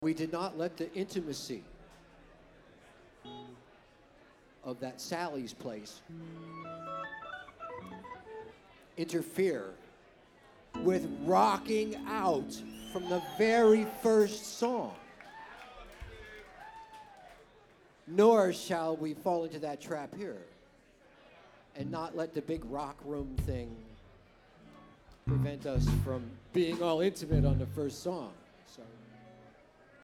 We did not let the intimacy of that Sally's place interfere with rocking out from the very first song. Nor shall we fall into that trap here and not let the big rock room thing prevent us from being all intimate on the first song. So.